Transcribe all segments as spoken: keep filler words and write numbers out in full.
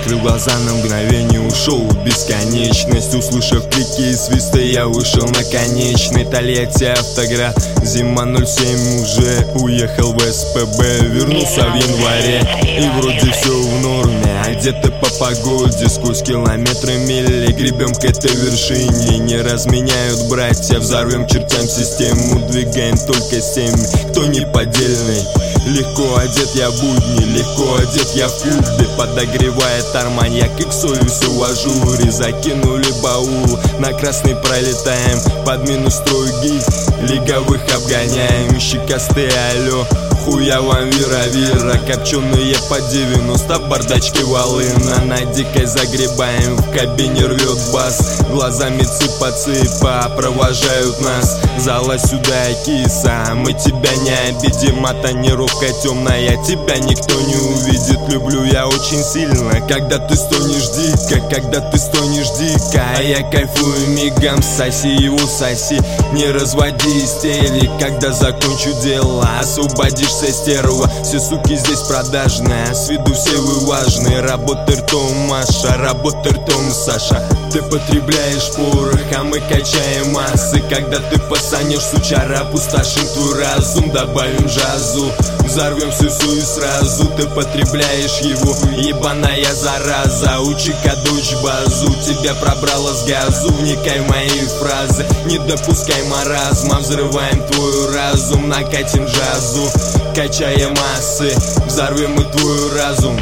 закрыл глаза на мгновение, ушел в бесконечность. Услышав крики и свисты, я вышел на конечный. Тольятти автоград, зима ноль семь, уже уехал в эс пэ бэ. Вернулся в январе и вроде все в норме. Одеты по погоде, сквозь километры мили гребем к этой вершине. Не разменяют братья, взорвем чертям систему. Двигаем только семь, кто не поддельный. Легко одет я в будни, легко одет я в клубе. Подогревает арманьяк, иксою все в ажуре. Закинули баул, на красный пролетаем. Под минус стройги, лиговых обгоняем. Щекастые алло, хуя вам вира-вира. Копченые по девяносто, бардачки волына. На дикой загребаем, в кабине рвет бас. Глазами цыпа-цыпа провожают нас. Залазь сюда, киса, мы тебя не обидим. А тонировка темная, тебя никто не увидит. Люблю я очень сильно, когда ты стонешь дико, когда ты стонешь дико. А я кайфую мигом, соси его, соси. Не разводи истерик, когда закончу дело. Освободишься, стерва, все суки здесь продажные. С виду все вы важные. Работай ртом, Маша, работай ртом, Саша. Ты потребляешь порох, а мы качаем массы. Когда ты посанешь, сучара, опустошим твой разум. Добавим жазу, взорвем всю-всю и сразу. Ты потребляешь его, ебаная зараза. Учи-ка дочь базу, тебя пробрала с газу. Вникай в мои фразы, не допускай маразма. Взрываем твой разум, накатим жазу. Качая массы, взорвем мы твой разум.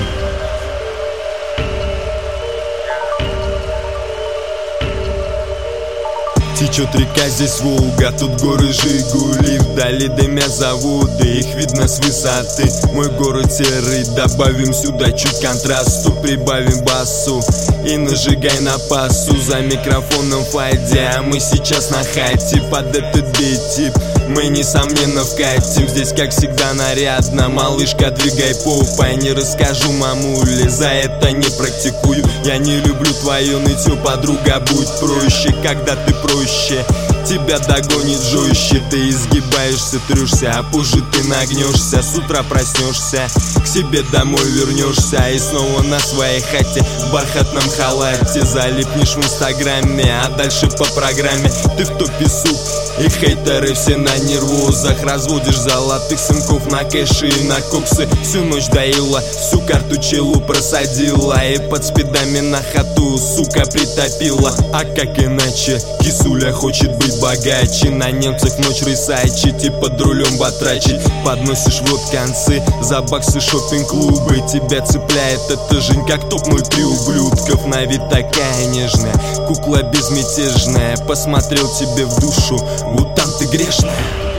Течет река, здесь Волга, тут горы Жигули. Вдали дымя заводы, их видно с высоты. Мой город серый, добавим сюда чуть контрасту. Прибавим басу и нажигай на пассу. За микрофоном Файди, а мы сейчас на хате. Под этот бит-тип мы несомненно вкатим. Здесь как всегда нарядно, малышка, двигай попой. Не расскажу мамуле, за это не практикую. Я не люблю твое нытье, подруга, будь проще. Когда ты проще, тебя догонит жестче. Ты изгибаешься, трешься, а позже ты нагнешься. С утра проснешься, к себе домой вернешься. И снова на своей хате в бархатном халате. Залипнешь в инстаграме, а дальше по программе ты в топе, сук. И хейтеры все на нервозах. Разводишь золотых сынков на кэши и на коксы. Всю ночь доила, всю карту челу просадила. И под спидами на хату, сука, притопила. А как иначе? Кисуля хочет быть богаче. На немцев ночь рысачить и под рулем батрачить. Подносишь в рот концы за баксы шоппинг-клубы. Тебя цепляет эта жизнь, как топ ноль три ублюдков. На вид такая нежная, кукла безмятежная. Посмотрел тебе в душу, вот там ты грешная.